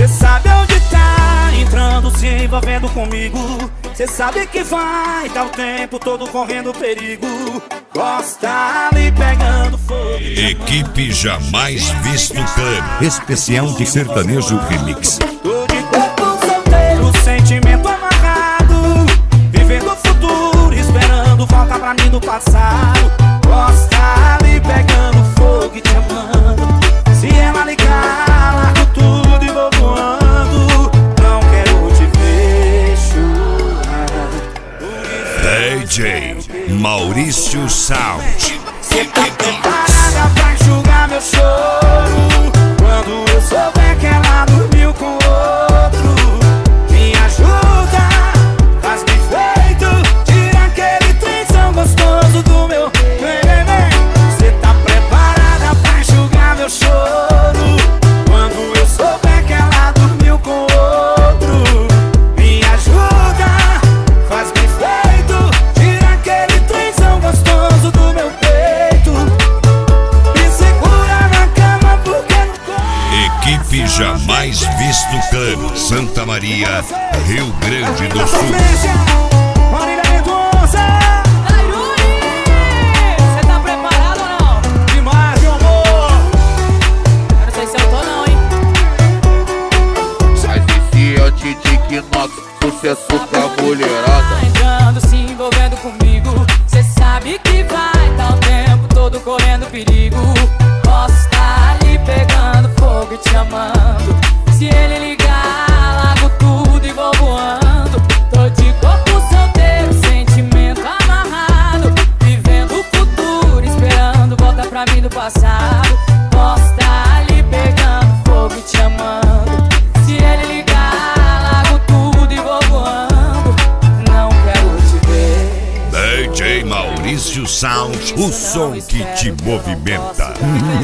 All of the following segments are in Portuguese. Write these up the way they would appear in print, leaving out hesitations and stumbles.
Cê sabe onde tá entrando, se envolvendo comigo. Cê sabe que vai tá o tempo todo correndo perigo. Gosta ali pegando fogo. Equipe Jamais Visto Club. Especial de sertanejo remix. Tô de corpo solteiro, sentimento amarrado, vivendo o futuro, esperando volta pra mim do passado. Gosta ali pegando fogo e te amando. Se ela ligar, largo tudo e vou voando. Não quero te ver chorar. DJ Maurício Sound. Cê tá preparada pra enxugar meu choro quando eu souber que ela dormiu com outro? Me ajuda, faz bem feito, tira aquele trenzão gostoso do meu. Cê tá preparada pra enxugar meu choro quando eu souber que ela dormiu com outro? Me ajuda, faz bem feito, tira aquele trenzão gostoso do meu peito. Me segura na cama porque não corre. Equipe Jamais Visto Club. Santa Maria, Rio Grande do Sul. Marília Mendonça. Airuri, cê tá preparado ou não? Demais, meu amor. Eu não sei se eu tô não, hein? Mas esse é o DJ Knox, sucesso pra mulherada. Tá entrando, se envolvendo comigo. Cê sabe que vai tá o tempo todo correndo perigo. Posso tá ali pegando fogo e te amando. Se ele ligar, largo tudo e vou voando. Tô de corpo solteiro, sentimento amarrado, vivendo o futuro, esperando volta pra mim do passado. Posso tá ali pegando fogo e te amando. Se ele ligar, largo tudo e vou voando. Não quero te ver. DJ Maurício Sound. O som que te movimenta.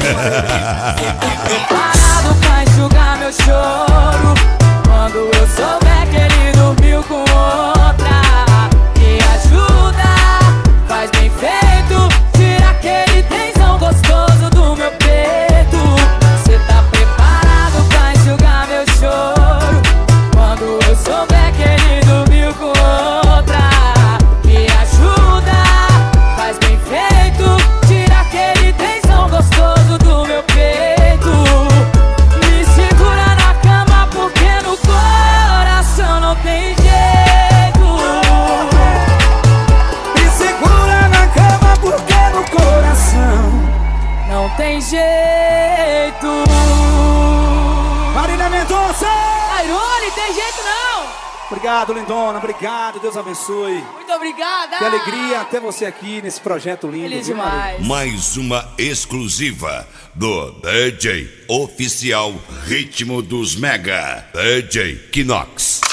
Preparado pra enxugar meu choro quando eu souber que ele dormiu com outra? Me ajuda, faz bem feito, tira aquele tensão gostoso do meu peito. Cê tá preparado pra enxugar meu choro quando eu souber que ele dormiu com outra? Me ajuda, faz bem feito, tira aquele tensão gostoso do meu peito. Me segura na cama porque no coração não tem jeito. Me segura na cama porque no coração Não tem jeito. Marília Mendonça. Airuri, tem jeito não. Obrigado, lindona, obrigado, Deus abençoe. Muito obrigada. Que alegria ter você aqui nesse projeto lindo. Feliz viu, Marília? demais. Mais uma exclusiva do DJ oficial Ritmo dos Mega. DJ Knox.